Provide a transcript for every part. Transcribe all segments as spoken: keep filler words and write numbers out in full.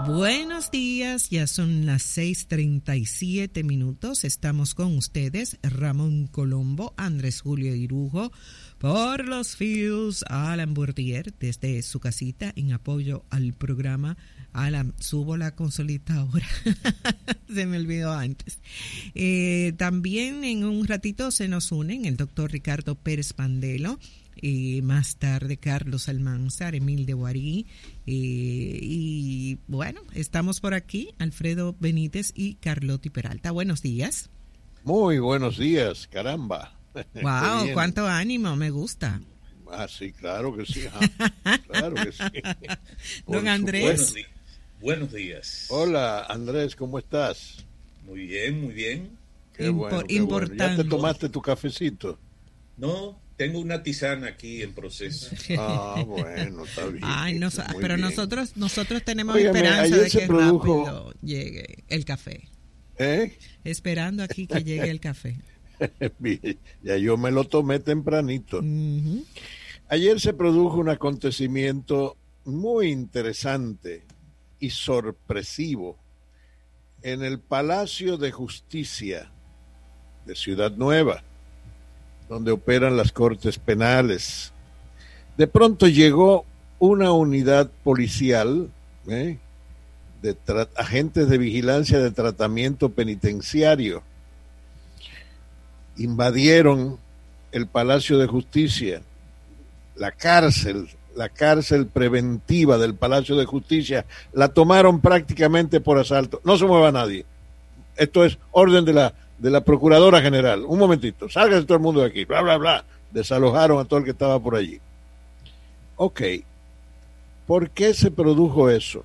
Buenos días, ya son las seis treinta y siete minutos. Estamos con ustedes, Ramón Colombo, Andrés Julio Irujo, por los fields, Alan Bourdier, desde su casita, en apoyo al programa. Alan, subo la consolita ahora, se me olvidó antes. Eh, también en un ratito se nos unen el doctor Ricardo Pérez Pandelo, y más tarde Carlos Almanzar, Emil de Guarí, eh, y bueno, estamos por aquí, Alfredo Benítez y Carlotti Peralta. Buenos días. Muy buenos días, caramba. Wow, cuánto ánimo, me gusta. Ah, sí, claro que sí. Ah, claro que sí. Don Andrés. Buenos días. Buenos días. Hola, Andrés, ¿cómo estás? Muy bien, muy bien. Qué bueno, Impor- qué bueno. ¿Ya te tomaste tu cafecito? No, tengo una tisana aquí en proceso. Ah, bueno, está bien. Ay, no, pero bien. nosotros nosotros tenemos Óigame, esperanza de que produjo... rápido llegue el café. ¿Eh? Esperando aquí que llegue el café. Ya yo me lo tomé tempranito. Uh-huh. Ayer se produjo un acontecimiento muy interesante y sorpresivo en el Palacio de Justicia de Ciudad Nueva, donde operan las cortes penales. De pronto llegó una unidad policial, ¿eh? de tra- agentes de vigilancia de tratamiento penitenciario. Invadieron el Palacio de Justicia, la cárcel, la cárcel preventiva del Palacio de Justicia, la tomaron prácticamente por asalto. No se mueva nadie. Esto es orden de la de la Procuradora General. Un momentito, sálgase todo el mundo de aquí, bla, bla, bla. Desalojaron a todo el que estaba por allí. Ok, ¿por qué se produjo eso?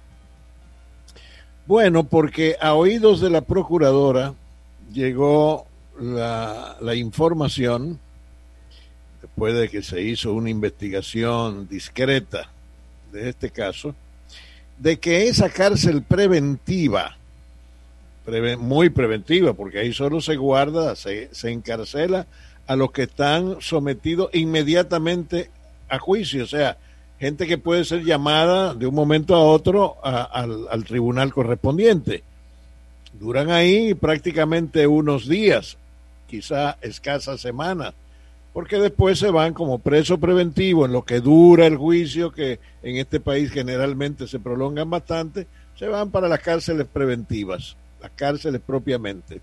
Bueno, porque a oídos de la Procuradora llegó la, la información, después de que se hizo una investigación discreta de este caso, de que esa cárcel preventiva, preve, muy preventiva, porque ahí solo se guarda, se, se encarcela a los que están sometidos inmediatamente a juicio, o sea, gente que puede ser llamada de un momento a otro a, al, al tribunal correspondiente. Duran ahí prácticamente unos días, quizá escasas semanas, porque después se van como preso preventivo en lo que dura el juicio, que en este país generalmente se prolongan bastante, se van para las cárceles preventivas, las cárceles propiamente.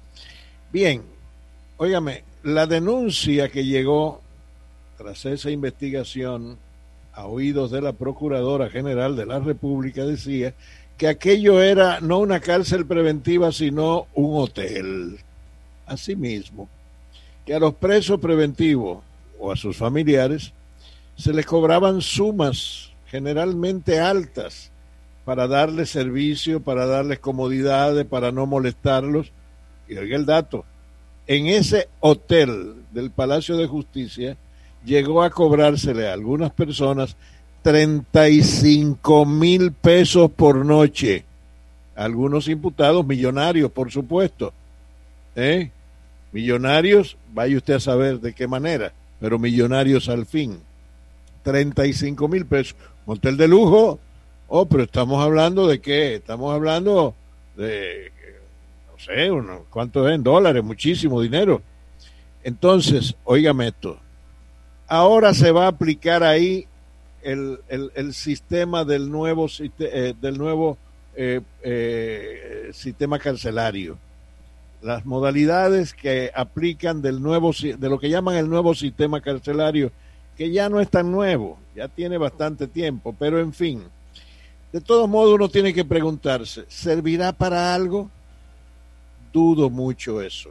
Bien, óigame, la denuncia que llegó tras esa investigación a oídos de la Procuradora General de la República decía que aquello era no una cárcel preventiva, sino un hotel. Asimismo, que a los presos preventivos o a sus familiares se les cobraban sumas generalmente altas para darles servicio, para darles comodidades, para no molestarlos. Y oiga el dato, en ese hotel del Palacio de Justicia llegó a cobrársele a algunas personas treinta y cinco mil pesos por noche. Algunos imputados millonarios, por supuesto. ¿Eh? Millonarios, vaya usted a saber de qué manera, pero millonarios al fin. treinta y cinco mil pesos. Un hotel de lujo. Oh, pero estamos hablando de qué? Estamos hablando de, no sé, uno, ¿cuánto es en dólares? Muchísimo dinero. Entonces, óigame esto. Ahora se va a aplicar ahí el, el, el sistema del nuevo, eh, del nuevo eh, eh, sistema carcelario. Las modalidades que aplican del nuevo, de lo que llaman el nuevo sistema carcelario, que ya no es tan nuevo, ya tiene bastante tiempo, pero en fin, de todos modos uno tiene que preguntarse, ¿servirá para algo? Dudo mucho eso,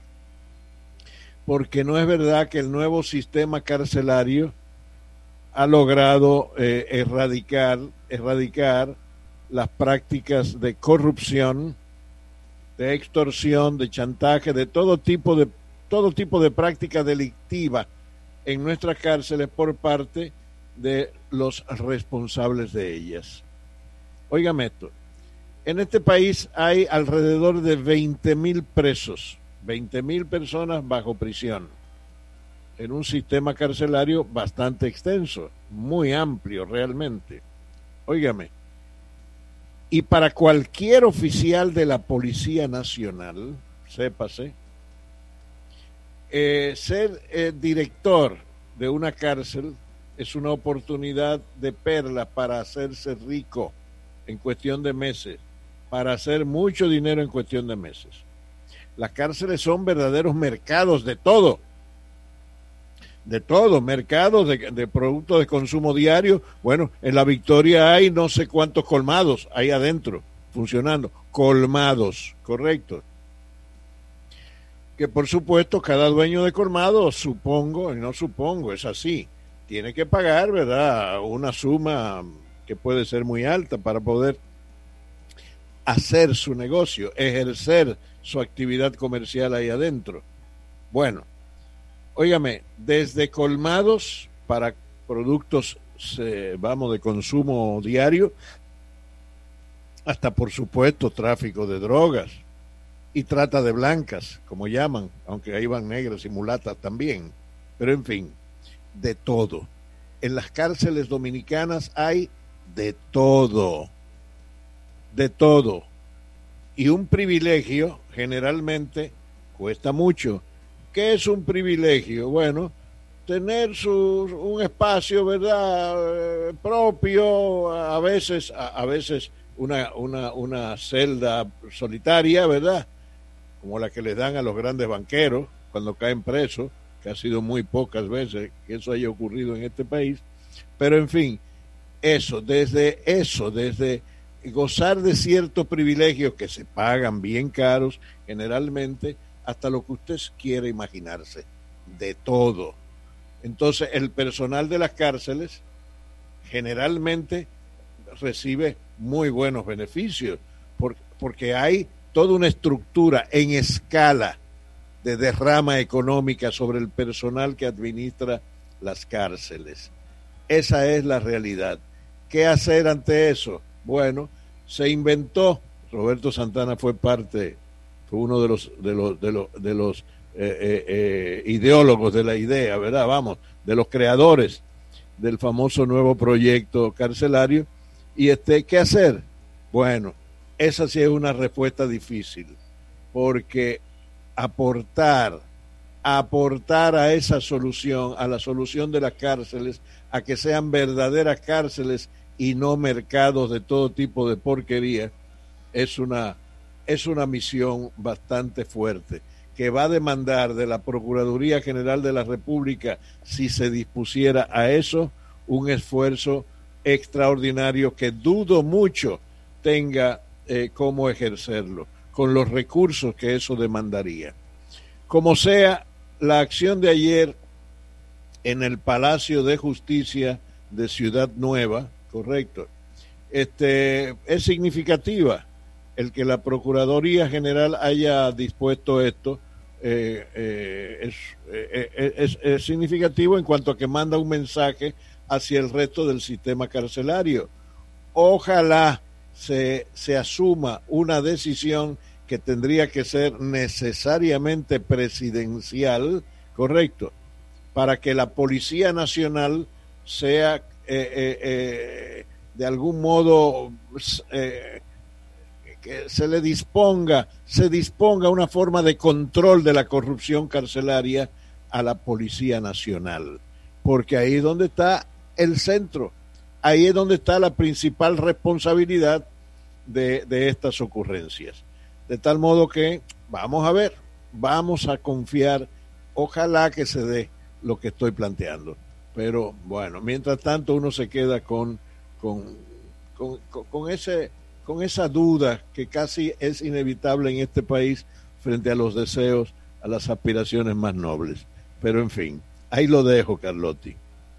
porque no es verdad que el nuevo sistema carcelario ha logrado eh, erradicar, erradicar las prácticas de corrupción, de extorsión, de chantaje, de todo tipo de todo tipo de práctica delictiva en nuestras cárceles por parte de los responsables de ellas. Óigame esto, en este país hay alrededor de veinte mil presos, veinte mil personas bajo prisión, en un sistema carcelario bastante extenso, muy amplio realmente. Óigame, Y para cualquier oficial de la Policía Nacional, sépase, eh, ser eh, director de una cárcel es una oportunidad de perla para hacerse rico en cuestión de meses, para hacer mucho dinero en cuestión de meses. Las cárceles son verdaderos mercados de todo, de todo, mercados de, de productos de consumo diario. Bueno, en La Victoria hay no sé cuántos colmados ahí adentro, funcionando, colmados, correcto. Que por supuesto cada dueño de colmado, supongo, y no supongo, es así, tiene que pagar, ¿verdad?, una suma que puede ser muy alta para poder hacer su negocio, ejercer su actividad comercial ahí adentro. Bueno, óigame, desde colmados para productos, eh, vamos, de consumo diario, hasta por supuesto tráfico de drogas y trata de blancas, como llaman, aunque ahí van negras y mulatas también, pero en fin, de todo. En las cárceles dominicanas hay de todo, de todo. Y un privilegio generalmente cuesta mucho. ¿Qué es un privilegio? Bueno, tener su, un espacio, ¿verdad?, eh, propio, a veces, a, a veces una, una, una celda solitaria, ¿verdad?, como la que les dan a los grandes banqueros cuando caen presos, que ha sido muy pocas veces que eso haya ocurrido en este país. Pero en fin, eso, desde eso, desde gozar de ciertos privilegios que se pagan bien caros generalmente, hasta lo que usted quiera imaginarse, de todo. Entonces el personal de las cárceles generalmente recibe muy buenos beneficios, por, porque hay toda una estructura en escala de derrama económica sobre el personal que administra las cárceles. Esa es la realidad. ¿Qué hacer ante eso? Bueno, se inventó, Roberto Santana fue parte, fue uno de los de los de los de los eh, eh, eh, ideólogos de la idea, ¿verdad? Vamos, de los creadores del famoso nuevo proyecto carcelario. Y este, ¿qué hacer? Bueno, esa sí es una respuesta difícil, porque aportar, aportar a esa solución, a la solución de las cárceles, a que sean verdaderas cárceles y no mercados de todo tipo de porquería, es una, es una misión bastante fuerte, que va a demandar de la Procuraduría General de la República, si se dispusiera a eso, un esfuerzo extraordinario que dudo mucho tenga eh, cómo ejercerlo, con los recursos que eso demandaría. Como sea, la acción de ayer en el Palacio de Justicia de Ciudad Nueva, correcto, este, es significativa. El que la Procuraduría General haya dispuesto esto eh, eh, es, eh, es, es significativo en cuanto a que manda un mensaje hacia el resto del sistema carcelario. Ojalá se, se asuma una decisión que tendría que ser necesariamente presidencial, correcto, para que la Policía Nacional sea eh, eh, eh, de algún modo eh, que se le disponga, se disponga una forma de control de la corrupción carcelaria a la Policía Nacional, porque ahí es donde está el centro, ahí es donde está la principal responsabilidad de, de estas ocurrencias. De tal modo que vamos a ver, vamos a confiar, ojalá que se dé lo que estoy planteando. Pero bueno, mientras tanto uno se queda con, con, con, con, con ese, con esa duda que casi es inevitable en este país frente a los deseos, a las aspiraciones más nobles. Pero en fin, ahí lo dejo, Carlotti.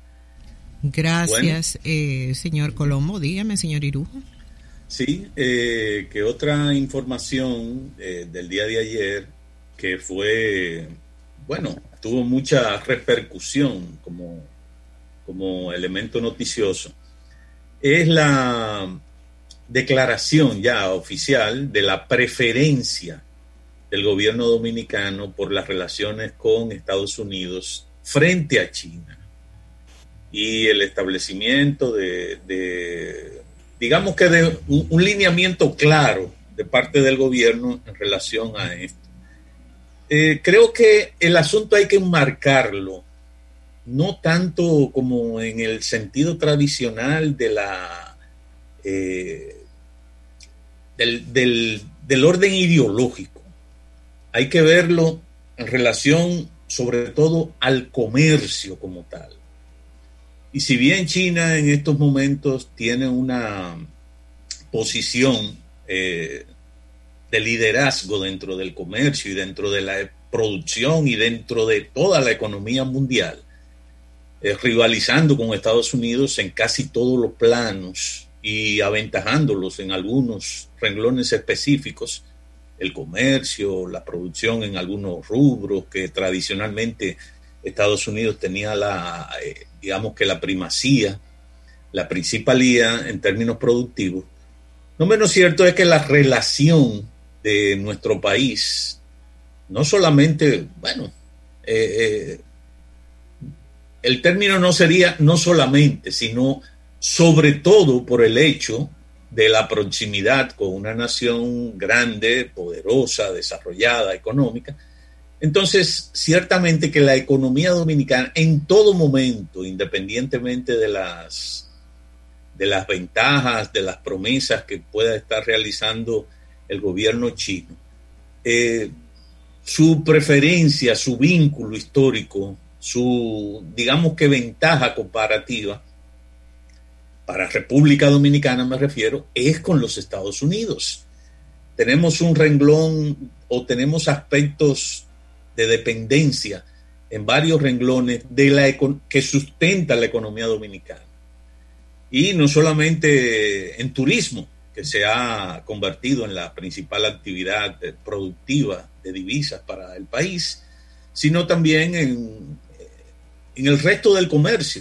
Gracias, bueno. eh, señor Colombo. Dígame, señor Irujo. Sí, eh, que otra información eh, del día de ayer que fue, bueno, tuvo mucha repercusión como, como elemento noticioso, es la declaración ya oficial de la preferencia del gobierno dominicano por las relaciones con Estados Unidos frente a China y el establecimiento de, de digamos que de un, un lineamiento claro de parte del gobierno en relación a esto. Eh, creo que el asunto hay que enmarcarlo, no tanto como en el sentido tradicional de la eh, del, del, del orden ideológico. Hay que verlo en relación sobre todo al comercio como tal. Y si bien China en estos momentos tiene una posición eh, de liderazgo dentro del comercio y dentro de la producción y dentro de toda la economía mundial, eh, rivalizando con Estados Unidos en casi todos los planos y aventajándolos en algunos renglones específicos, el comercio, la producción en algunos rubros que tradicionalmente Estados Unidos tenía la, eh, digamos que la primacía, la principalía en términos productivos. No menos cierto es que la relación de nuestro país, no solamente, bueno, eh, eh, el término no sería no solamente, sino sobre todo por el hecho de la proximidad con una nación grande, poderosa, desarrollada, económica. Entonces, ciertamente que la economía dominicana en todo momento, independientemente de las, de las ventajas, de las promesas que pueda estar realizando el gobierno chino, eh, su preferencia, su vínculo histórico, su, digamos que ventaja comparativa, para República Dominicana me refiero, es con los Estados Unidos. Tenemos un renglón o tenemos aspectos de dependencia en varios renglones de la que sustenta la economía dominicana. Y no solamente en turismo, que se ha convertido en la principal actividad productiva de divisas para el país, sino también en, en el resto del comercio.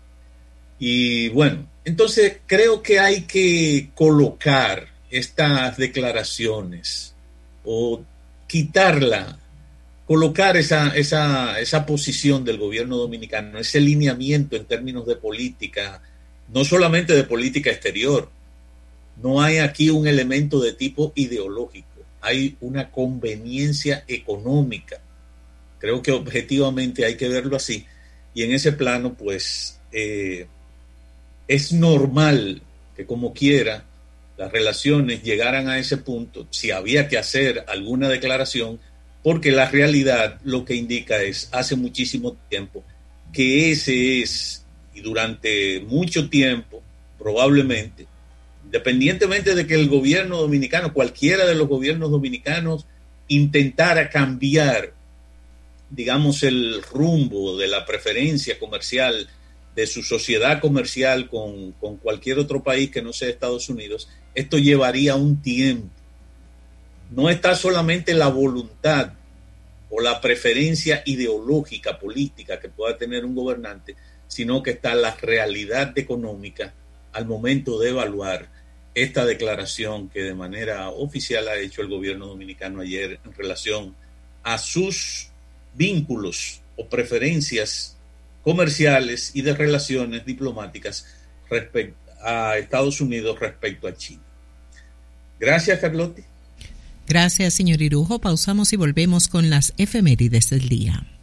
Y bueno, entonces creo que hay que colocar estas declaraciones o quitarla, colocar esa, esa, esa posición del gobierno dominicano, ese lineamiento en términos de política, no solamente de política exterior. No hay aquí un elemento de tipo ideológico, hay una conveniencia económica. Creo que objetivamente hay que verlo así. Y en ese plano, pues, eh, es normal que como quiera las relaciones llegaran a ese punto, si había que hacer alguna declaración, porque la realidad lo que indica es, hace muchísimo tiempo, que ese es, y durante mucho tiempo, probablemente, independientemente de que el gobierno dominicano, cualquiera de los gobiernos dominicanos, intentara cambiar, digamos, el rumbo de la preferencia comercial, de su sociedad comercial con, con cualquier otro país que no sea Estados Unidos, esto llevaría un tiempo. No está solamente la voluntad o la preferencia ideológica, política que pueda tener un gobernante, sino que está la realidad económica al momento de evaluar esta declaración que de manera oficial ha hecho el gobierno dominicano ayer en relación a sus vínculos o preferencias comerciales y de relaciones diplomáticas respecto a Estados Unidos respecto a China. Gracias, Carlotti. Gracias, señor Irujo. Pausamos y volvemos con las efemérides del día.